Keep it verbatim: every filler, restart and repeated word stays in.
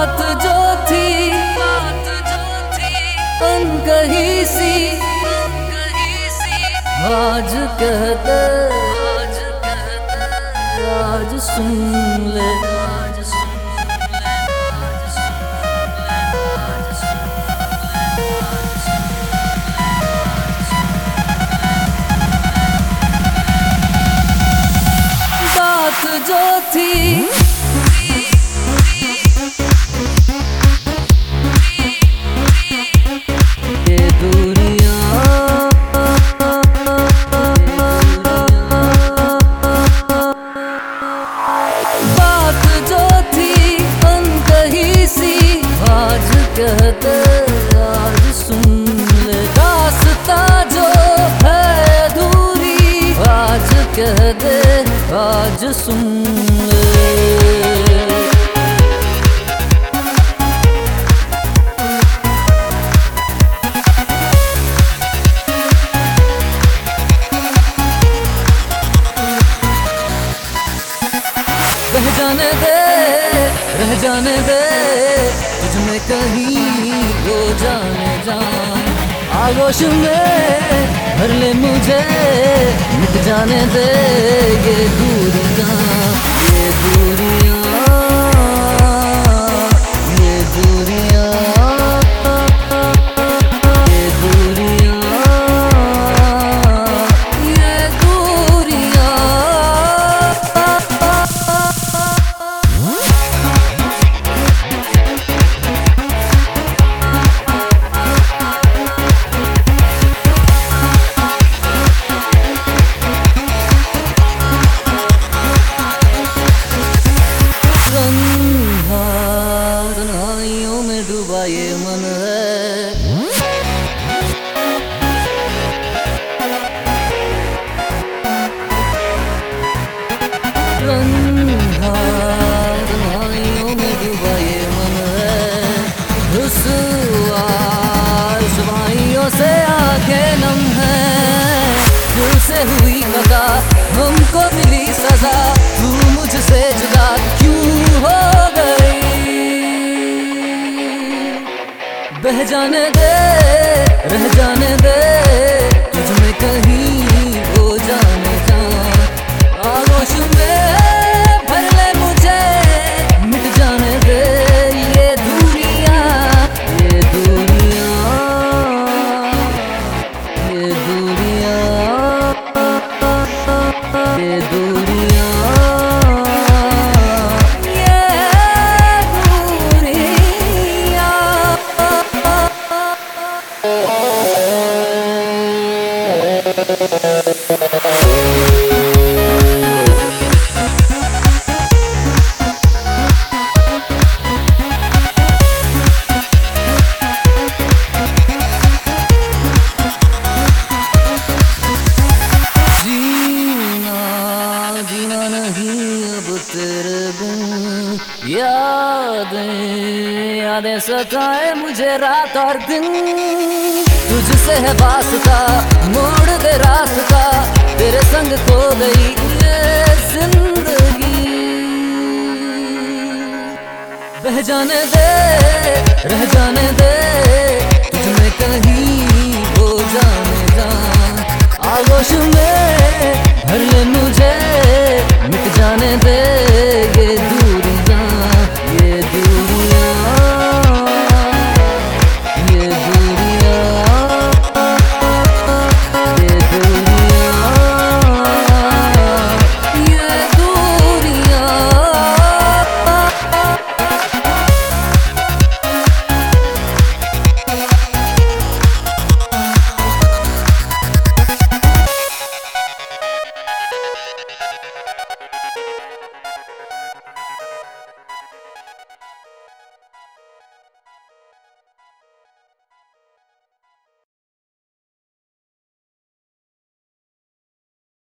बात जो थी बात जो थी अनकही सी आज कहते आज कहते आज सुन ले आज सुन ले आज सुन ले आज सुन ले बात जो थी कहते आज सुन ले रास्ता जो है अधूरी आज कहते आज सुन ले रह जाने दे रह जाने दे तुझमें कहीं वो जाने जान आगोश में भर ले मुझे मिट जाने दे ये दूरियां ये दूरियां ये दूरियां ये दूरियां ये दूरियां ये मन है रंगा तुम्हारियों में डूबा ये मन है रुसवा रुसवाइयों से आंखें नम है दिल से हुई वफा हमको मिली सजा तू मुझसे जुदा क्यों हो गई बह जाने दे रह जाने दे तुझमें कहीं वो जाने जा आगोश में भर ले मुझे मिट जाने दे ये दूरियां ये दूरियां ये दूरियां ये दूरियां यादें यादें सताए मुझे रात और दिन तुझसे है वास्ता मोड़ दे रास्ता तेरे संग खो गई ये जिंदगी बह जाने दे रह जाने दे तुझमें कहीं वो जाने जा आगोश में भर ले मुझे मिट जाने दे ये